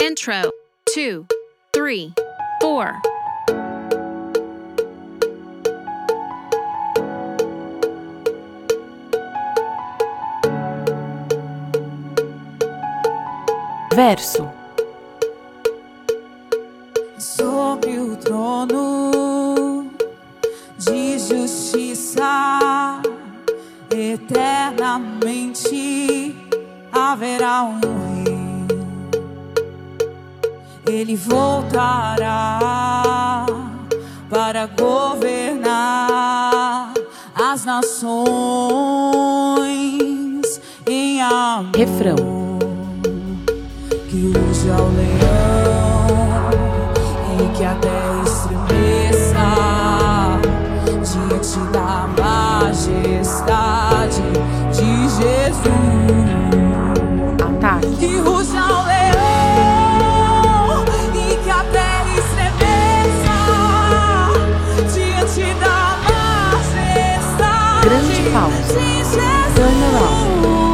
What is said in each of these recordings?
Intro 2, 3, 4. Verso. Sobre o trono de justiça, eternamente haverá um rei. Ele voltará para governar as nações em amor. Refrão. Que ruja o leão e que a terra estremeça diante da majestade de Jesus. Ataque. Que ruja o leão e que a terra estremeça diante da majestade Grande pausa. de Jesus. Turnaround.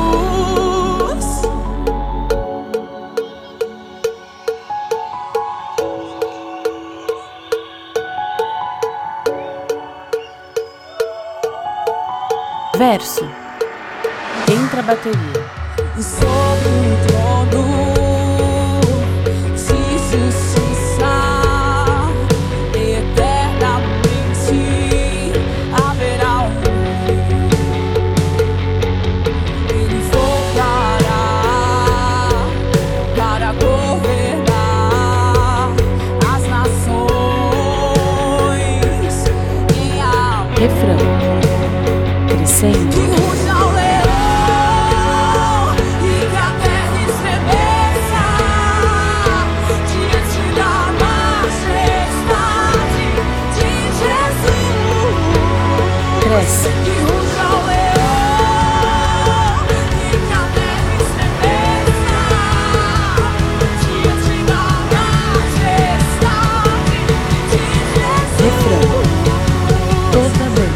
Verso. Entra a bateria. Sobre o trono de justiça, eternamente haverá um rei. Ele voltará para governar as nações em amor. Refrão. Crescendo. Que ruja o leão e que a terra estremeça diante da majestade de Jesus. Cresce. Que ruja o leão e que a terra estremeça diante da majestade de Jesus. Refrão. Toda bem.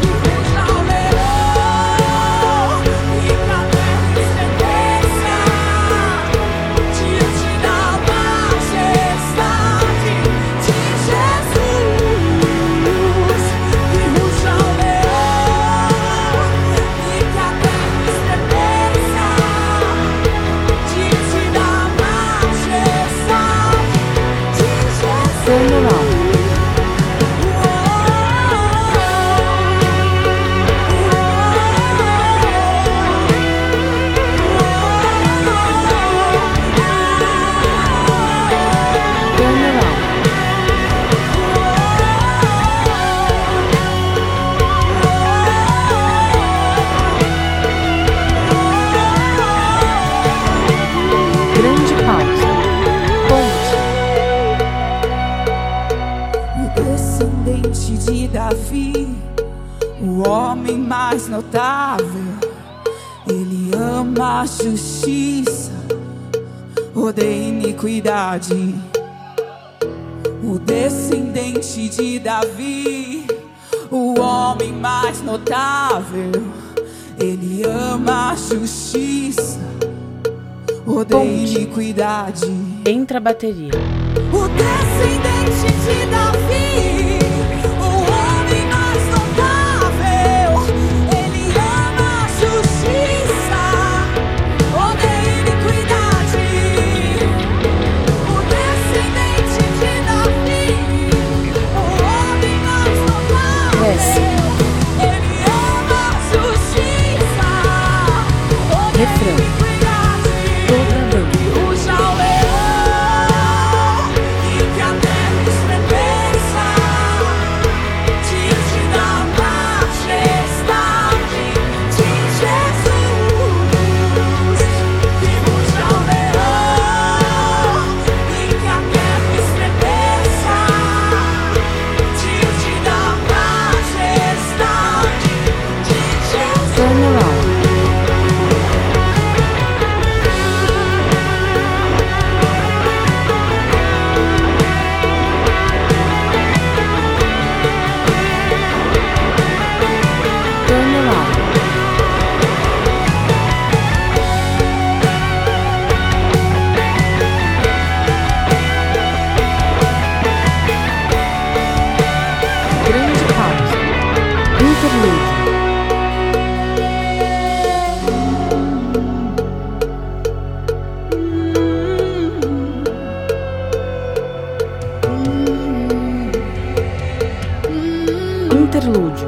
Turnaround. Grande pausa. Ponte. O descendente de Davi, o homem mais notável, ele ama a justiça, odeia iniquidade. O descendente de Davi, o homem mais notável, ele ama a justiça, odeia Ponte. iniquidade. Entra a bateria. O descendente de Davi, o homem mais notável, ele ama a justiça, odeia iniquidade. O descendente de Davi, o homem mais Cresce. notável, ele ama a justiça, odeia Refrão. iniquidade. Toda bem. Ruja o leão e que a terra estremeça Interlúdio.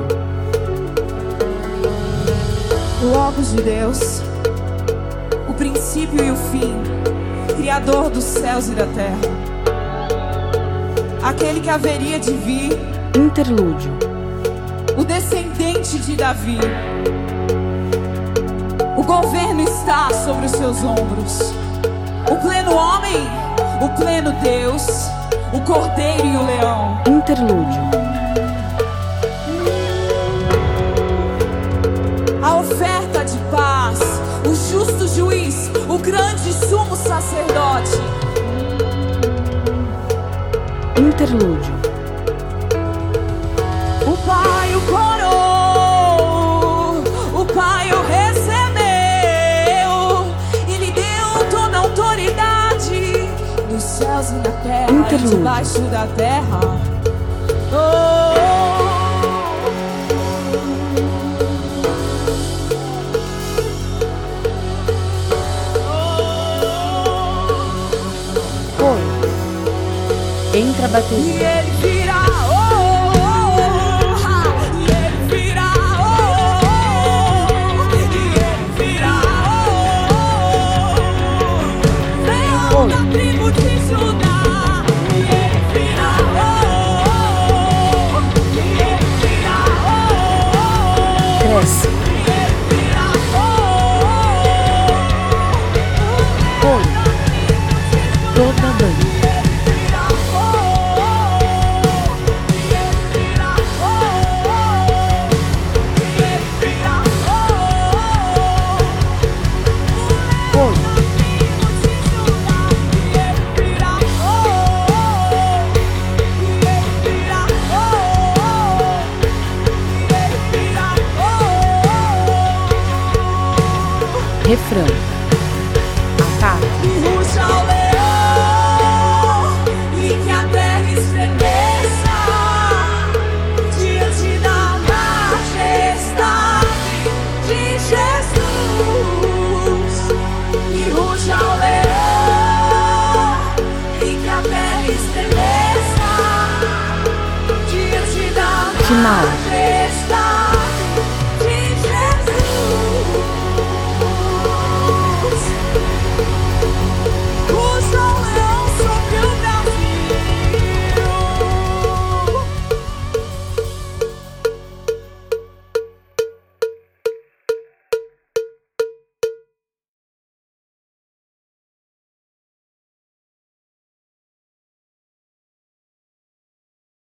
Logos de Deus, o princípio e o fim, Criador dos céus e da terra, aquele que haveria de vir, Interlúdio. o descendente de Davi. O governo está sobre os seus ombros. O pleno homem, o pleno Deus, o cordeiro e o leão. Interlúdio. A oferta de paz, o justo juiz, o grande sumo sacerdote. Interlúdio. O Pai o coroou, o Pai o recebeu e lhe deu toda a autoridade nos céus e na terra e Interlúdio. debaixo da terra. Foi. Entra a E bateria. ele virá, e ele virá, e ele virá, leão da tribo de Judá. E ele virá, e ele virá, Cresce. e ele virá, Foi. Toda a banda. Foi. Refrão. Ataque. E ruja o leão, e que a terra estremeça diante da majestade de Jesus. E ruja o leão, e que a terra estremeça diante da Final.